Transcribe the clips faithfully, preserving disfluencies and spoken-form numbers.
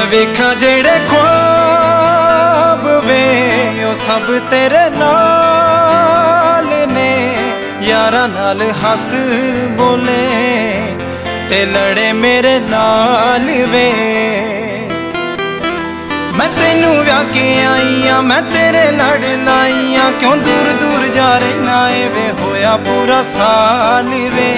वेखा जेड़े ख्वाब वे ओ सब तेरे नाल ने, यारा नाल हस बोले ते लड़े मेरे नाल वे। मैं तेनू व्याह के आई आ, मैं तेरे लड़ लाई आ, क्यों दूर दूर जा रहना ए वे, होया पूरा साल वे।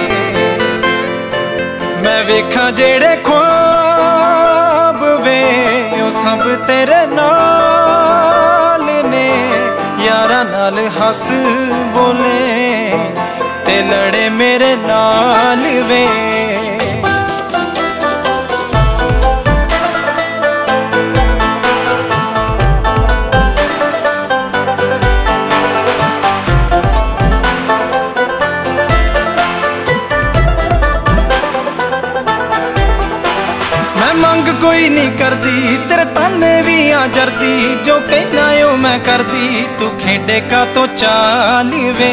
मैं वेखा जेड़े ख्वाब वे ओ सब तेरे नाल ने, यारा नाल हस बोले ते लड़े मेरे नाल वे। मंग कोई नहीं करदी, तेरे ताने भी आ जरदी, जो कहना ओ मैं करदी, तू खेडे का तो चाल वे।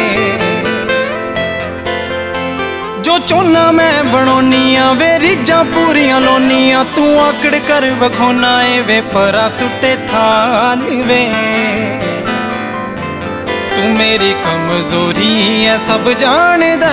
जो चोना मैं बनोनिया वे रीझां पूरियां लोनिया, तू आकड़ कर बखोना ए वे, परा सुटे थाल वे। तू मेरी कमजोरी है सब जानदा,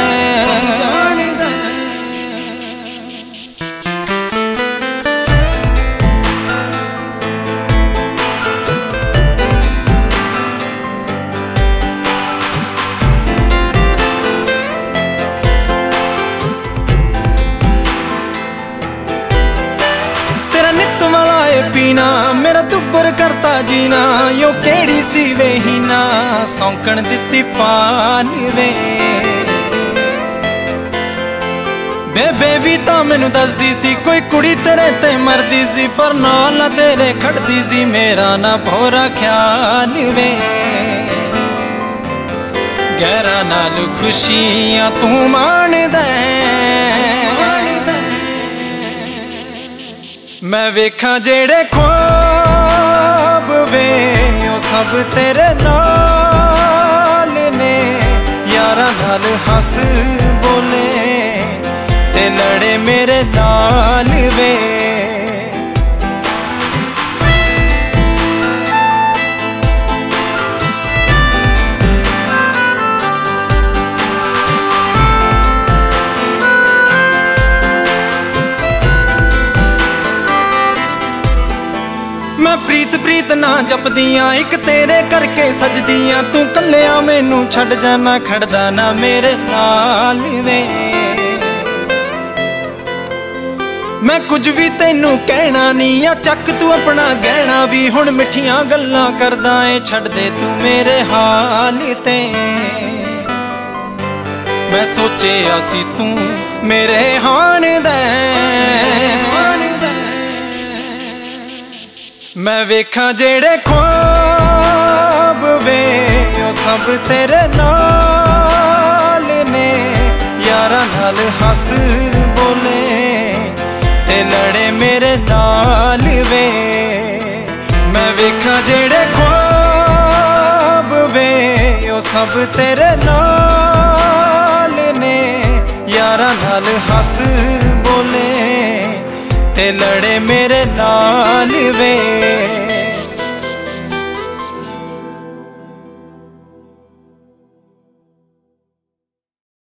पीना मेरा दुबर करता जीना, यो केड़ी सी वेहीना सौंकण दिती पाल वे। बेबे भी तां मैनू दसदी सी, कोई कुड़ी तेरे ते मरदी सी, पर नाल ना तेरे खड़दी सी, मेरा ना भोरा ख्याल वे। गहरा नाल खुशियां तू माणदा, मैं वेखा जेड़े ख्वाब वे ओ सब तेरे नाल ने, यारा नाल हस बोले ते लड़े मेरे नाल वे। मैं प्रीत प्रीत ना जपदियां, एक तेरे करके सजदियां, तू कल्लिया मैनू छड़ जाना, खड़दा ना मेरे नाल वे। मैं कुछ भी तेनू कहना नहीं आ, चक तू अपना गहना भी, हुण मिठियां गल्लां करदा ए, छड़ दे तू मेरे हाल ते। मैं सोचिया सी तू मेरे हाण दा, मैं वेखा जेड़े ख्वाब वे ओ सब तेरे नाल ने, यारा नाल हस बोले ते लड़े मेरे नाल वे। मैं वेखा जेड़े ख्वाब वे ओ सब तेरे नाल ने, यारा नाल हस बोले ते लड़े मेरे नाल वे।